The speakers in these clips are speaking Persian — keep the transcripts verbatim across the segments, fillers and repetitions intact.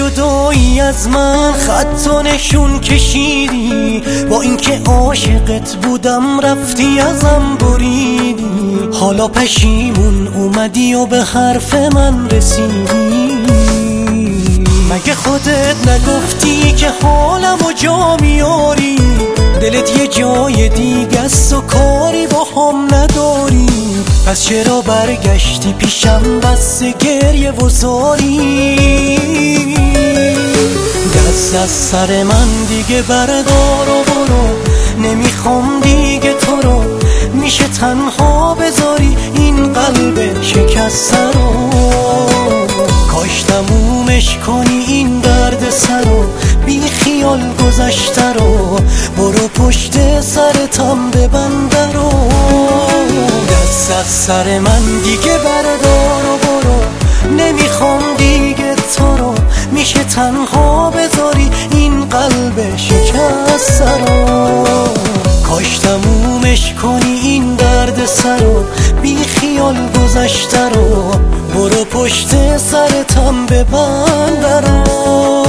جدایی از من خط و نشون کشیدی، با اینکه عاشقت بودم رفتی ازم بریدی. حالا پشیمون اومدی و به حرف من رسیدی. مگه خودت نگفتی که حالمو جا میاری؟ دلت یه جای دیگه است و کاری با هم نداری. پس چرا برگشتی پیشم بس گریه و زاری؟ دست از سر من دیگه بردار و برو، نمیخوام دیگه تو رو. میشه تنها بذاری این قلب شکسته رو؟ کاش تمومش کنی این درد سر رو، بی خیال گذشته رو. برو پشت سرتم ببنده رو. دست از سر من دیگه بردار و برو، نمیخوام دیگه تو رو. میشه تنها بذاری این قلب شکسته رو؟ کاش تمومش کنی این درد سر رو، بی خیال گذشته رو. برو پشت سرتم ببنده رو.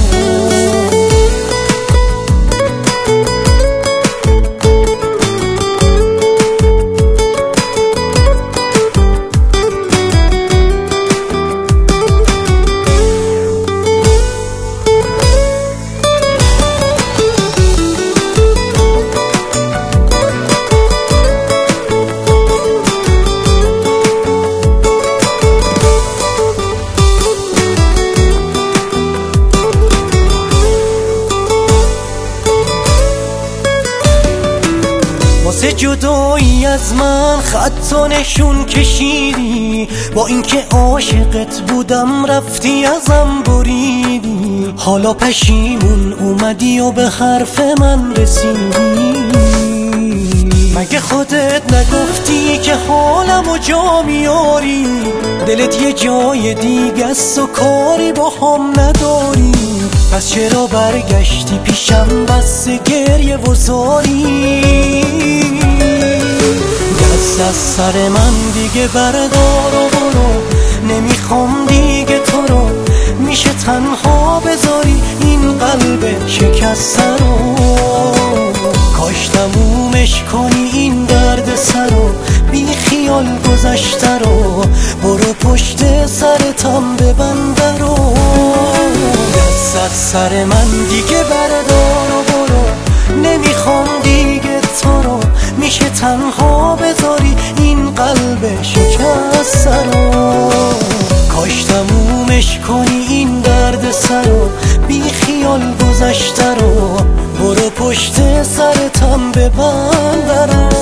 واسه جدایی از من خط و نشون کشیدی، با اینکه عاشقت بودم رفتی ازم بریدی. حالا پشیمون اومدی و به حرف من رسیدی. مگه خودت نگفتی که حالمو جا میاری؟ دلت یه جای دیگه است و کاری با هم نداری. پس چرا برگشتی پیشم بس گریه و زاری؟ دست از سر من دیگه بردار و برو، نمیخوام دیگه تو رو. میشه تنها بذاری این قلب شکسته رو؟ کاش تمومش کنی این درد سر رو، بی خیال گذشته رو. برو پشت سرتم ببنده رو. دست از سر من دیگه بردار و برو، نمیخوام دیگه تو رو. میشه تنها بذاری این قلب شکسته رو؟ کاش تمومش کنی این درد سر رو، بی خیال گذشته رو. برو پشت سرتم ببنده رو.